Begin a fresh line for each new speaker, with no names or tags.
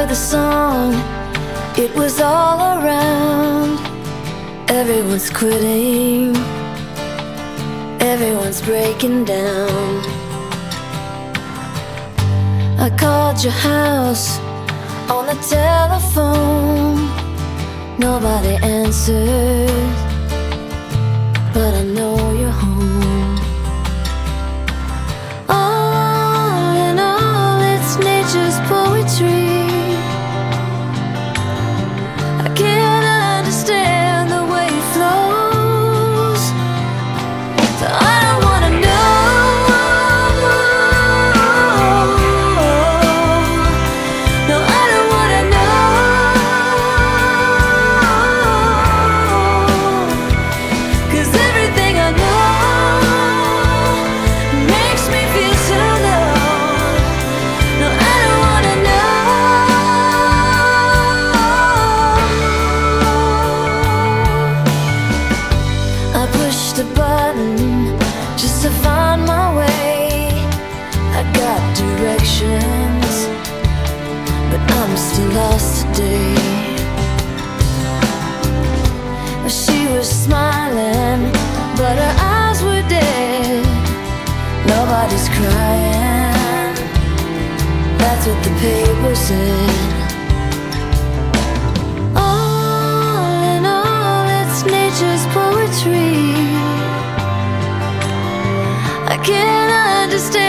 the song, it was all around. Everyone's quitting, everyone's breaking down. I called your house on the telephone. Nobody answered, but I know you're home. All in all, it's nature's poetry. I can't understand the way it flows, so I don't wanna know. No, I don't wanna know, 'cause everything I know makes me feel so low. No, I don't wanna know. I pushed a button just to find my way. I got directions, but I'm still lost today. She was smiling, but her eyes were dead. Nobody's crying, that's what the paper said. All in all, it's nature's poetry. I can't understand